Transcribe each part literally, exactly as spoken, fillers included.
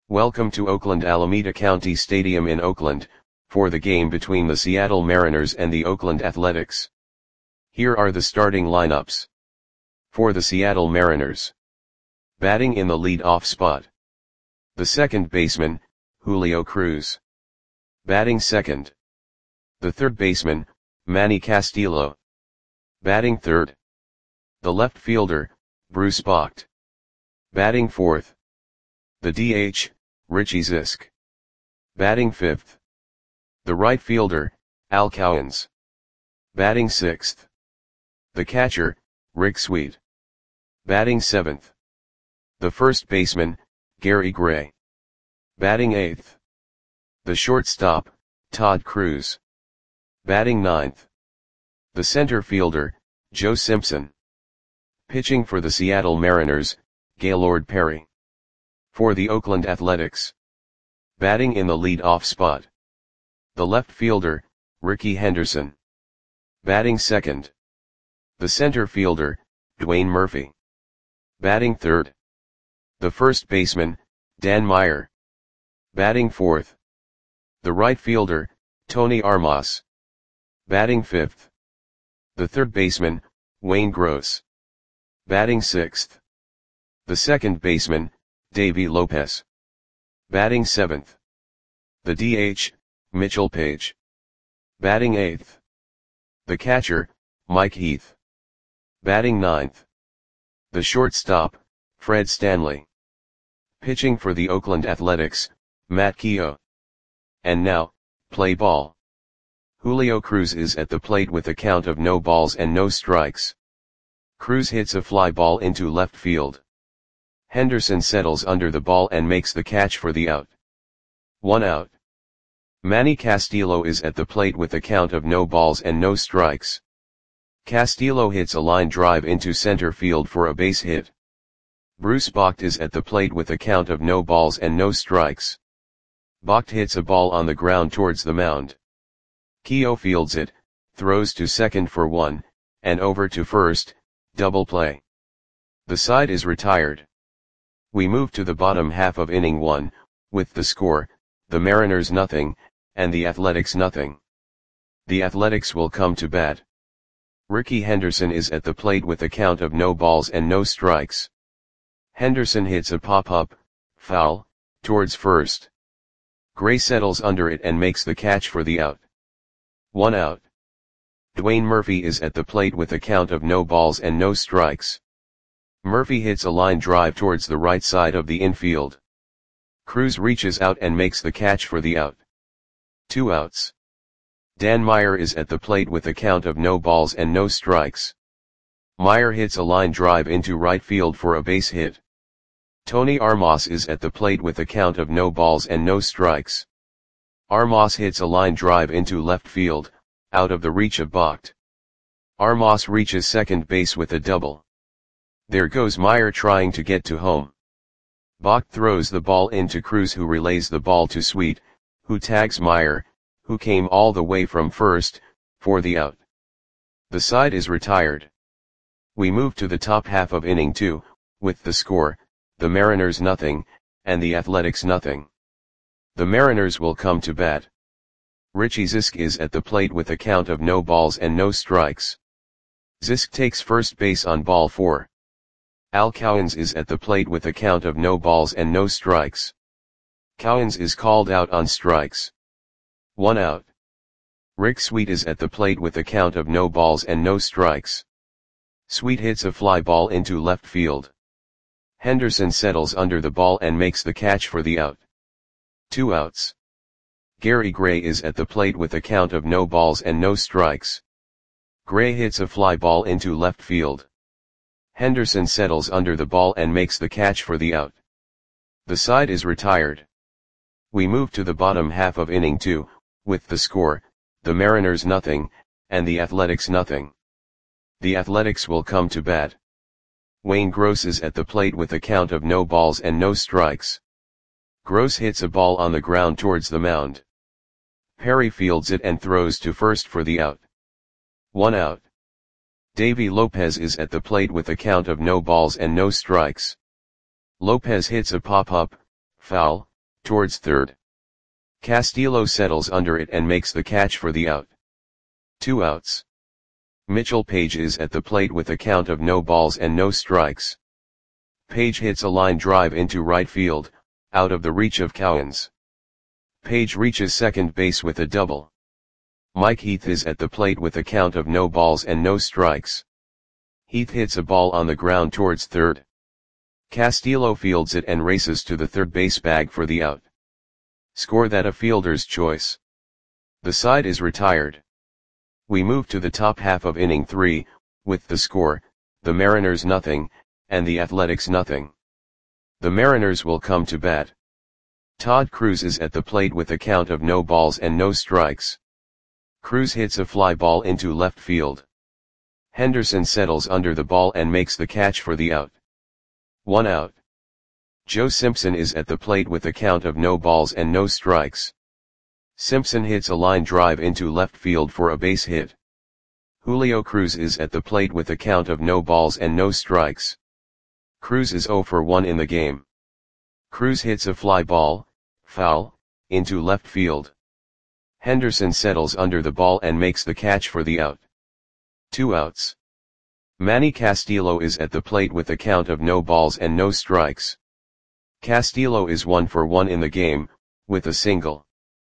Welcome to Oakland Alameda County Stadium in Oakland, for the game between the Seattle Mariners and the Oakland Athletics. Here are the starting lineups. For the Seattle Mariners. Batting in the lead-off spot. The second baseman, Julio Cruz. Batting second. The third baseman, Manny Castillo. Batting third. The left fielder, Bruce Bocht. Batting fourth. The D H, Richie Zisk. Batting fifth. The right fielder, Al Cowens. Batting sixth. The catcher, Rick Sweet. Batting seventh. The first baseman, Gary Gray. Batting eighth. The shortstop, Todd Cruz. Batting ninth. The center fielder, Joe Simpson. Pitching for the Seattle Mariners, Gaylord Perry. For the Oakland Athletics. Batting in the lead-off spot. The left fielder, Rickey Henderson. Batting second. The center fielder, Dwayne Murphy. Batting third. The first baseman, Dan Meyer. Batting fourth. The right fielder, Tony Armas. Batting fifth. The third baseman, Wayne Gross. Batting sixth. The second baseman, Davey Lopez. Batting seventh. The D H, Mitchell Page. Batting eighth. The catcher, Mike Heath. Batting ninth. The shortstop, Fred Stanley. Pitching for the Oakland Athletics, Matt Keough. And now, play ball. Julio Cruz is at the plate with a count of no balls and no strikes. Cruz hits a fly ball into left field. Henderson settles under the ball and makes the catch for the out. One out. Manny Castillo is at the plate with a count of no balls and no strikes. Castillo hits a line drive into center field for a base hit. Bruce Bocht is at the plate with a count of no balls and no strikes. Bocht hits a ball on the ground towards the mound. Keough fields it, throws to second for one, and over to first, double play. The side is retired. We move to the bottom half of inning one, with the score, the Mariners nothing, and the Athletics nothing. The Athletics will come to bat. Rickey Henderson is at the plate with a count of no balls and no strikes. Henderson hits a pop-up, foul, towards first. Gray settles under it and makes the catch for the out. One out. Dwayne Murphy is at the plate with a count of no balls and no strikes. Murphy hits a line drive towards the right side of the infield. Cruz reaches out and makes the catch for the out. Two outs. Dan Meyer is at the plate with a count of no balls and no strikes. Meyer hits a line drive into right field for a base hit. Tony Armas is at the plate with a count of no balls and no strikes. Armas hits a line drive into left field, out of the reach of Bocht. Armas reaches second base with a double. There goes Meyer trying to get to home. Bocht throws the ball into Cruz, who relays the ball to Sweet, who tags Meyer, who came all the way from first, for the out. The side is retired. We move to the top half of inning two, with the score, the Mariners nothing, and the Athletics nothing. The Mariners will come to bat. Richie Zisk is at the plate with a count of no balls and no strikes. Zisk takes first base on ball four. Al Cowens is at the plate with a count of no balls and no strikes. Cowens is called out on strikes. One out. Rick Sweet is at the plate with a count of no balls and no strikes. Sweet hits a fly ball into left field. Henderson settles under the ball and makes the catch for the out. Two outs. Gary Gray is at the plate with a count of no balls and no strikes. Gray hits a fly ball into left field. Henderson settles under the ball and makes the catch for the out. The side is retired. We move to the bottom half of inning two, with the score, the Mariners nothing, and the Athletics nothing. The Athletics will come to bat. Wayne Gross is at the plate with a count of no balls and no strikes. Gross hits a ball on the ground towards the mound. Perry fields it and throws to first for the out. One out. Davey Lopez is at the plate with a count of no balls and no strikes. Lopez hits a pop-up, foul, towards third. Castillo settles under it and makes the catch for the out. Two outs. Mitchell Page is at the plate with a count of no balls and no strikes. Page hits a line drive into right field, out of the reach of Cowens. Page reaches second base with a double. Mike Heath is at the plate with a count of no balls and no strikes. Heath hits a ball on the ground towards third. Castillo fields it and races to the third base bag for the out. Score that a fielder's choice. The side is retired. We move to the top half of inning three, with the score, the Mariners nothing, and the Athletics nothing. The Mariners will come to bat. Todd Cruz is at the plate with a count of no balls and no strikes. Cruz hits a fly ball into left field. Henderson settles under the ball and makes the catch for the out. One out. Joe Simpson is at the plate with a count of no balls and no strikes. Simpson hits a line drive into left field for a base hit. Julio Cruz is at the plate with a count of no balls and no strikes. Cruz is zero for one in the game. Cruz hits a fly ball, foul, into left field. Henderson settles under the ball and makes the catch for the out. Two outs. Manny Castillo is at the plate with a count of no balls and no strikes. Castillo is one for one in the game, with a single.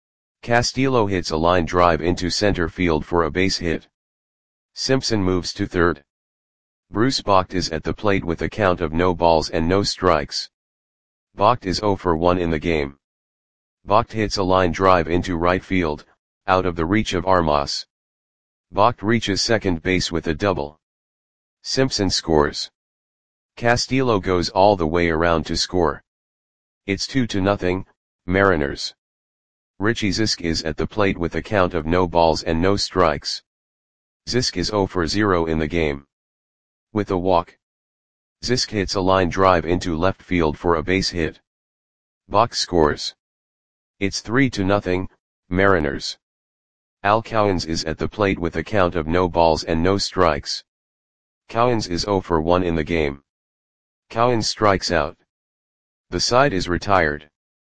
Castillo hits a line drive into center field for a base hit. Simpson moves to third. Bruce Bocht is at the plate with a count of no balls and no strikes. Bocht is zero for one in the game. Bocht hits a line drive into right field, out of the reach of Armas. Bocht reaches second base with a double. Simpson scores. Castillo goes all the way around to score. It's two to nothing, Mariners. Richie Zisk is at the plate with a count of no balls and no strikes. Zisk is zero for zero in the game. With a walk. Zisk hits a line drive into left field for a base hit. Bocht scores. It's three to nothing, Mariners. Al Cowens is at the plate with a count of no balls and no strikes. Cowens is zero for one in the game. Cowens strikes out. The side is retired.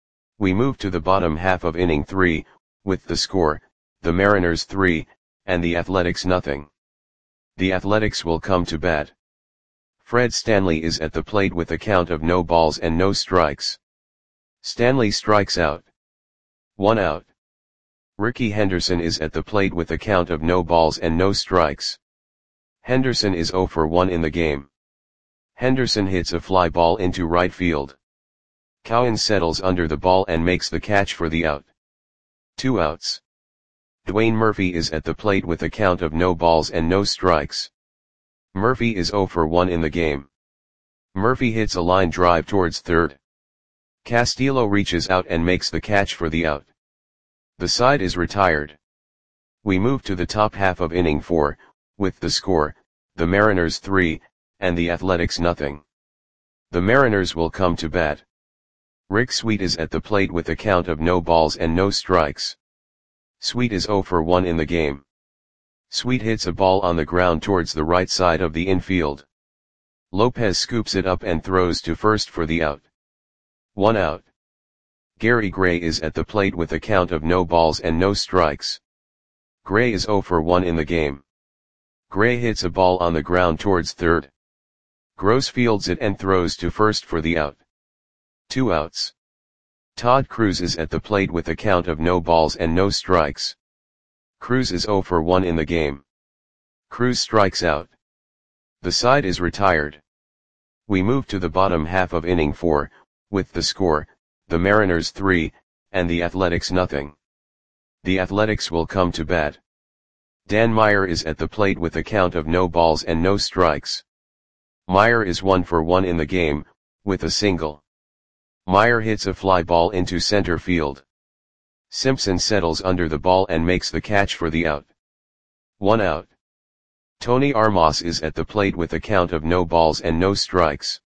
We move to the bottom half of inning three, with the score, the Mariners three, and the Athletics nothing. The Athletics will come to bat. Fred Stanley is at the plate with a count of no balls and no strikes. Stanley strikes out. One out. Ricky Henderson is at the plate with a count of no balls and no strikes. Henderson is zero for one in the game. Henderson hits a fly ball into right field. Cowens settles under the ball and makes the catch for the out. Two outs. Dwayne Murphy is at the plate with a count of no balls and no strikes. Murphy is zero for one in the game. Murphy hits a line drive towards third. Castillo reaches out and makes the catch for the out. The side is retired. We move to the top half of inning four, with the score, the Mariners three, and the Athletics nothing. The Mariners will come to bat. Rick Sweet is at the plate with a count of no balls and no strikes. Sweet is zero for one in the game. Sweet hits a ball on the ground towards the right side of the infield. Lopez scoops it up and throws to first for the out. One out. Gary Gray is at the plate with a count of no balls and no strikes. Gray is zero for one in the game. Gray hits a ball on the ground towards third. Gross fields it and throws to first for the out. Two outs. Todd Cruz is at the plate with a count of no balls and no strikes. Cruz is zero for one in the game. Cruz strikes out. The side is retired. We move to the bottom half of inning four, with the score, the Mariners three, and the Athletics nothing. The Athletics will come to bat. Dan Meyer is at the plate with a count of no balls and no strikes. Meyer is one for one in the game, with a single. Meyer hits a fly ball into center field. Simpson settles under the ball and makes the catch for the out. One out. Tony Armas is at the plate with a count of no balls and no strikes.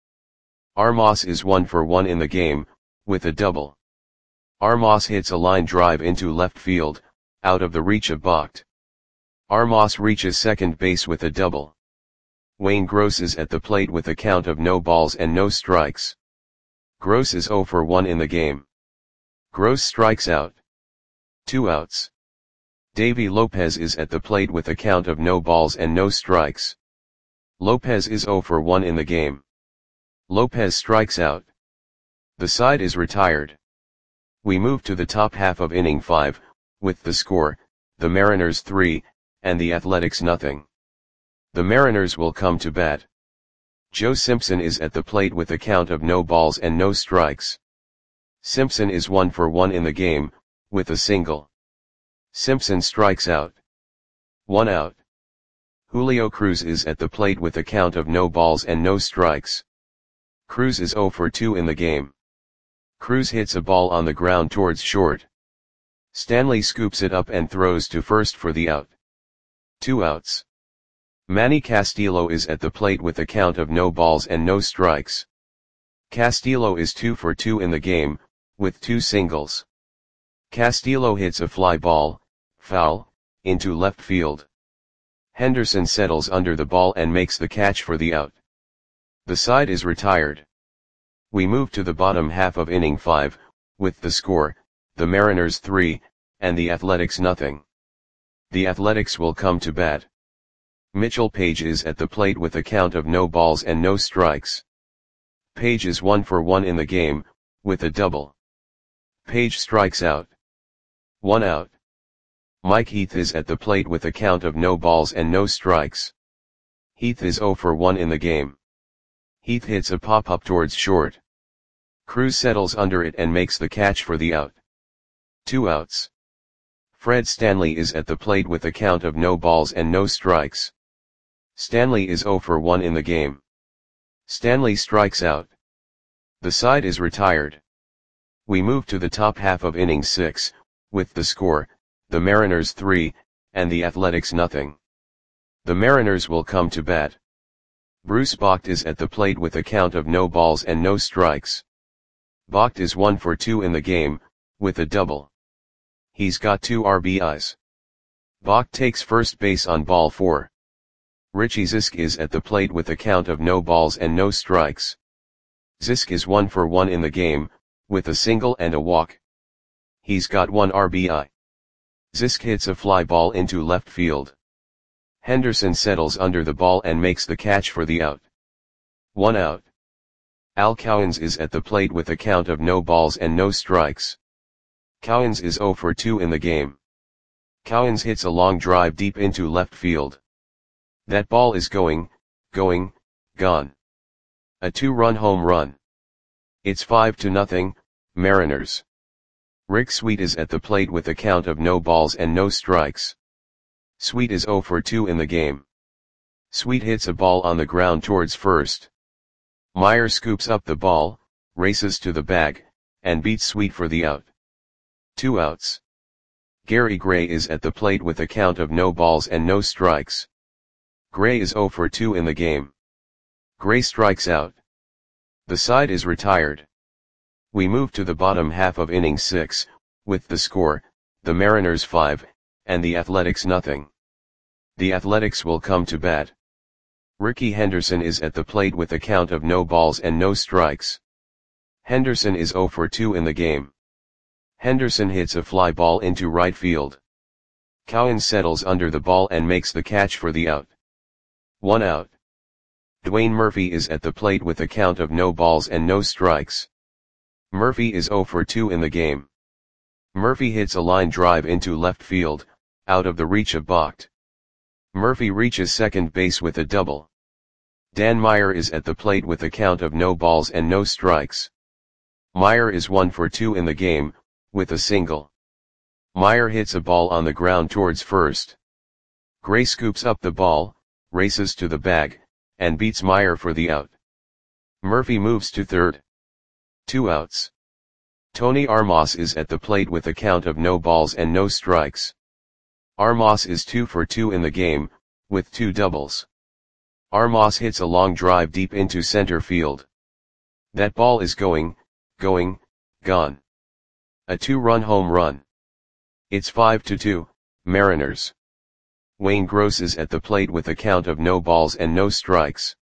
Armas is one for one in the game, with a double. Armas hits a line drive into left field, out of the reach of Bocht. Armas reaches second base with a double. Wayne Gross is at the plate with a count of no balls and no strikes. Gross is zero for one in the game. Gross strikes out. Two outs. Davy Lopez is at the plate with a count of no balls and no strikes. Lopez is oh for one in the game. Lopez strikes out. The side is retired. We move to the top half of inning five, with the score, the Mariners three, and the Athletics nothing. The Mariners will come to bat. Joe Simpson is at the plate with a count of no balls and no strikes. Simpson is one for one in the game, with a single. Simpson strikes out. One out. Julio Cruz is at the plate with a count of no balls and no strikes. Cruz is oh for two in the game. Cruz hits a ball on the ground towards short. Stanley scoops it up and throws to first for the out. Two outs. Manny Castillo is at the plate with a count of no balls and no strikes. Castillo is two for two in the game, with two singles. Castillo hits a fly ball, foul, into left field. Henderson settles under the ball and makes the catch for the out. The side is retired. We move to the bottom half of inning five, with the score, the Mariners three, and the Athletics nothing. The Athletics will come to bat. Mitchell Page is at the plate with a count of no balls and no strikes. Page is one for one in the game, with a double. Page strikes out. One out. Mike Heath is at the plate with a count of no balls and no strikes. Heath is oh for one in the game. Heath hits a pop-up towards short. Cruz settles under it and makes the catch for the out. Two outs. Fred Stanley is at the plate with a count of no balls and no strikes. Stanley is oh for one in the game. Stanley strikes out. The side is retired. We move to the top half of inning six, with the score, the Mariners three, and the Athletics nothing. The Mariners will come to bat. Bruce Bocht is at the plate with a count of no balls and no strikes. Bocht is one for two in the game, with a double. He's got two R B Is. Bocht takes first base on ball four. Richie Zisk is at the plate with a count of no balls and no strikes. Zisk is one for one in the game, with a single and a walk. He's got one R B I. Zisk hits a fly ball into left field. Henderson settles under the ball and makes the catch for the out. One out. Al Cowens is at the plate with a count of no balls and no strikes. Cowens is oh for two in the game. Cowens hits a long drive deep into left field. That ball is going, going, gone. A two-run home run. It's five to nothing, Mariners. Rick Sweet is at the plate with a count of no balls and no strikes. Sweet is oh for two in the game. Sweet hits a ball on the ground towards first. Meyer scoops up the ball, races to the bag, and beats Sweet for the out. Two outs. Gary Gray is at the plate with a count of no balls and no strikes. Gray is oh for two in the game. Gray strikes out. The side is retired. We move to the bottom half of inning six, with the score, the Mariners five, and the Athletics nothing. The Athletics will come to bat. Ricky Henderson is at the plate with a count of no balls and no strikes. Henderson is oh for two in the game. Henderson hits a fly ball into right field. Cowens settles under the ball and makes the catch for the out. One out. Dwayne Murphy is at the plate with a count of no balls and no strikes. Murphy is oh for two in the game. Murphy hits a line drive into left field, out of the reach of Bocht. Murphy reaches second base with a double. Dan Meyer is at the plate with a count of no balls and no strikes. Meyer is one for two in the game, with a single. Meyer hits a ball on the ground towards first. Gray scoops up the ball, races to the bag, and beats Meyer for the out. Murphy moves to third. Two outs. Tony Armas is at the plate with a count of no balls and no strikes. Armas is two for two in the game, with two doubles. Armas hits a long drive deep into center field. That ball is going, going, gone. A two-run home run. It's five to two, Mariners. Wayne Gross is at the plate with a count of no balls and no strikes.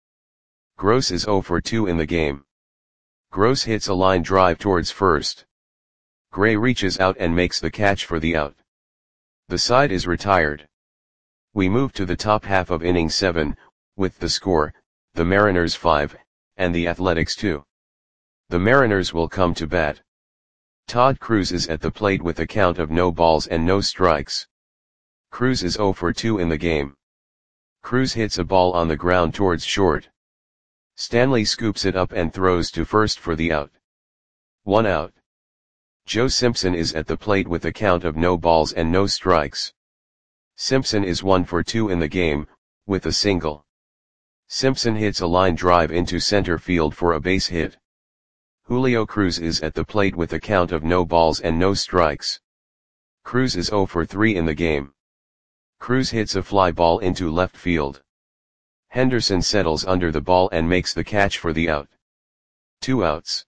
Gross is oh for two in the game. Gross hits a line drive towards first. Gray reaches out and makes the catch for the out. The side is retired. We move to the top half of inning seven, with the score, the Mariners five, and the Athletics two. The Mariners will come to bat. Todd Cruz is at the plate with a count of no balls and no strikes. Cruz is oh for two in the game. Cruz hits a ball on the ground towards short. Stanley scoops it up and throws to first for the out. One out. Joe Simpson is at the plate with a count of no balls and no strikes. Simpson is one for two in the game, with a single. Simpson hits a line drive into center field for a base hit. Julio Cruz is at the plate with a count of no balls and no strikes. Cruz is oh for three in the game. Cruz hits a fly ball into left field. Henderson settles under the ball and makes the catch for the out. Two outs.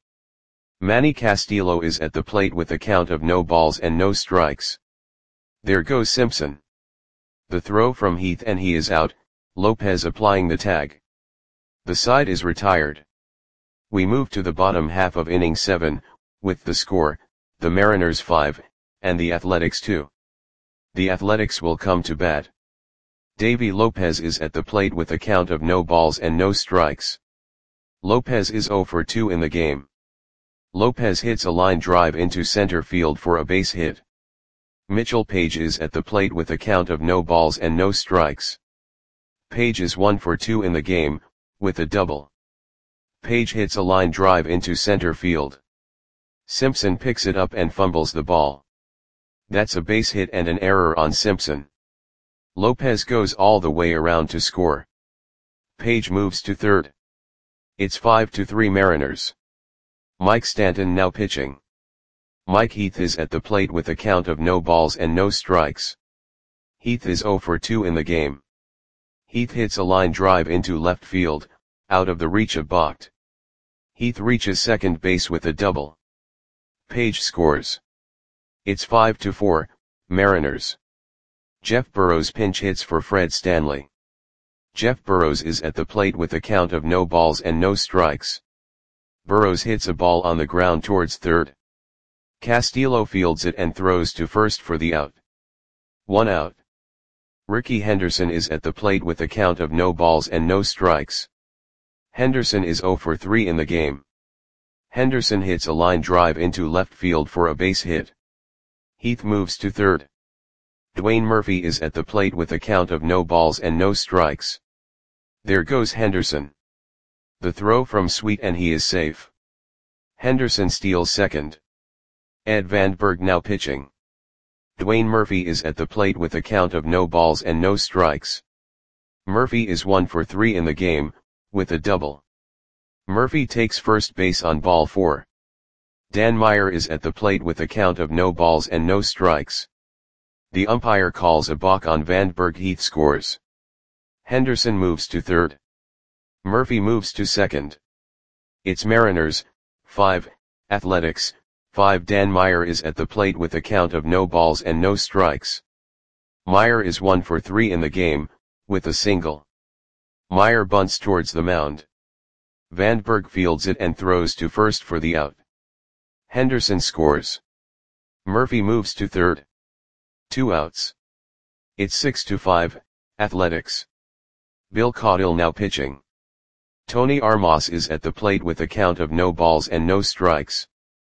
Manny Castillo is at the plate with a count of no balls and no strikes. There goes Simpson. The throw from Heath and he is out, Lopez applying the tag. The side is retired. We move to the bottom half of inning seven, with the score, the Mariners five, and the Athletics two. The Athletics will come to bat. Davy Lopez is at the plate with a count of no balls and no strikes. Lopez is oh for two in the game. Lopez hits a line drive into center field for a base hit. Mitchell Page is at the plate with a count of no balls and no strikes. Page is one for two in the game, with a double. Page hits a line drive into center field. Simpson picks it up and fumbles the ball. That's a base hit and an error on Simpson. Lopez goes all the way around to score. Page moves to third. It's five to three Mariners. Mike Stanton now pitching. Mike Heath is at the plate with a count of no balls and no strikes. Heath is oh for two in the game. Heath hits a line drive into left field, out of the reach of Bacht. Heath reaches second base with a double. Page scores. It's five to four, Mariners. Jeff Burrows pinch hits for Fred Stanley. Jeff Burrows is at the plate with a count of no balls and no strikes. Burrows hits a ball on the ground towards third. Castillo fields it and throws to first for the out. One out. Ricky Henderson is at the plate with a count of no balls and no strikes. Henderson is oh for three in the game. Henderson hits a line drive into left field for a base hit. Heath moves to third. Dwayne Murphy is at the plate with a count of no balls and no strikes. There goes Henderson. The throw from Sweet and he is safe. Henderson steals second. Ed Vandenberg now pitching. Dwayne Murphy is at the plate with a count of no balls and no strikes. Murphy is one for three in the game, with a double. Murphy takes first base on ball four. Dan Meyer is at the plate with a count of no balls and no strikes. The umpire calls a balk on Vandenberg. Heath scores. Henderson moves to third. Murphy moves to second. It's Mariners, five, Athletics, five. Dan Meyer is at the plate with a count of no balls and no strikes. Meyer is one for three in the game, with a single. Meyer bunts towards the mound. Vandenberg fields it and throws to first for the out. Henderson scores. Murphy moves to third. Two outs. It's six to five, Athletics. Bill Caudill now pitching. Tony Armas is at the plate with a count of no balls and no strikes.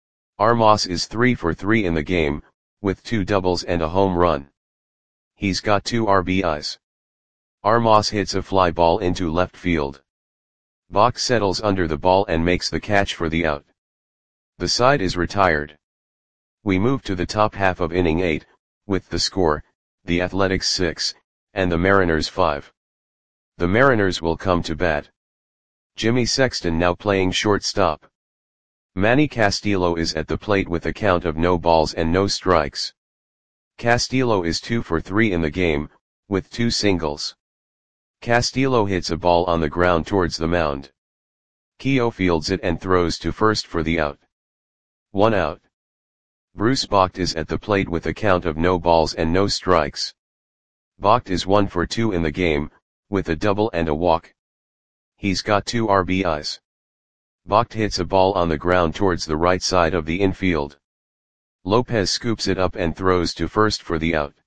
Armas is three for three in the game, with two doubles and a home run. He's got two R B Is. Armas hits a fly ball into left field. Bacht settles under the ball and makes the catch for the out. The side is retired. We move to the top half of inning eight, with the score, the Athletics six, and the Mariners five. The Mariners will come to bat. Jimmy Sexton now playing shortstop. Manny Castillo is at the plate with a count of no balls and no strikes. Castillo is two for three in the game, with two singles. Castillo hits a ball on the ground towards the mound. Keogh fields it and throws to first for the out. One out. Bruce Bacht is at the plate with a count of no balls and no strikes. Bacht is one for two in the game, with a double and a walk. He's got two R B Is. Bacht hits a ball on the ground towards the right side of the infield. Lopez scoops it up and throws to first for the out.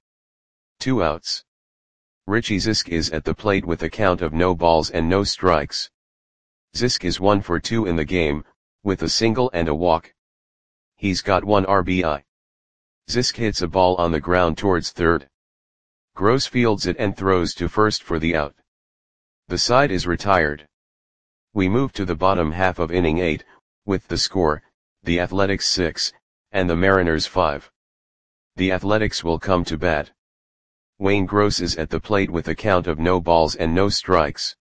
Two outs. Richie Zisk is at the plate with a count of no balls and no strikes. Zisk is one for two in the game, with a single and a walk. He's got one R B I. Zisk hits a ball on the ground towards third. Gross fields it and throws to first for the out. The side is retired. We move to the bottom half of inning eight, with the score, the Athletics six, and the Mariners five. The Athletics will come to bat. Wayne Gross is at the plate with a count of no balls and no strikes.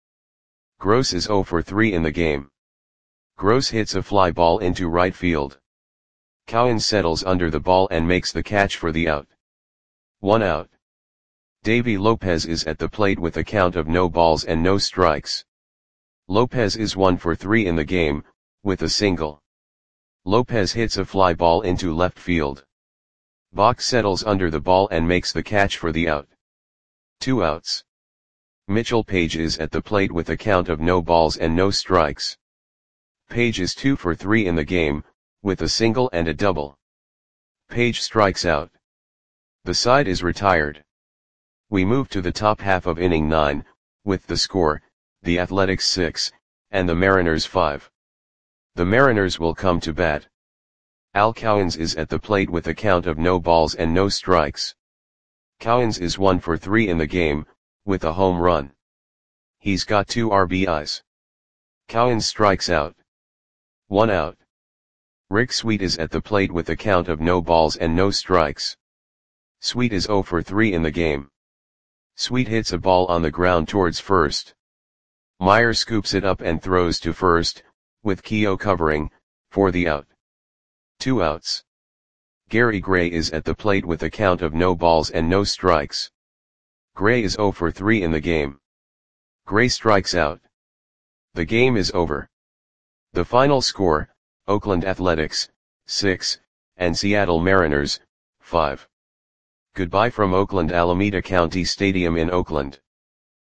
Gross is zero for three in the game. Gross hits a fly ball into right field. Cowens settles under the ball and makes the catch for the out. One out. Davy Lopez is at the plate with a count of no balls and no strikes. Lopez is one for three in the game, with a single. Lopez hits a fly ball into left field. Bach settles under the ball and makes the catch for the out. Two outs. Mitchell Page is at the plate with a count of no balls and no strikes. Page is two for three in the game, with a single and a double. Page strikes out. The side is retired. We move to the top half of inning nine, with the score, the Athletics six, and the Mariners five. The Mariners will come to bat. Al Cowens is at the plate with a count of no balls and no strikes. Cowens is one for three in the game, with a home run. He's got two R B Is. Cowens strikes out. One out. Rick Sweet is at the plate with a count of no balls and no strikes. Sweet is zero for three in the game. Sweet hits a ball on the ground towards first. Meyer scoops it up and throws to first, with Keogh covering, for the out. Two outs. Gary Gray is at the plate with a count of no balls and no strikes. Gray is zero for three in the game. Gray strikes out. The game is over. The final score, Oakland Athletics, six, and Seattle Mariners, five. Goodbye from Oakland Alameda County Stadium in Oakland.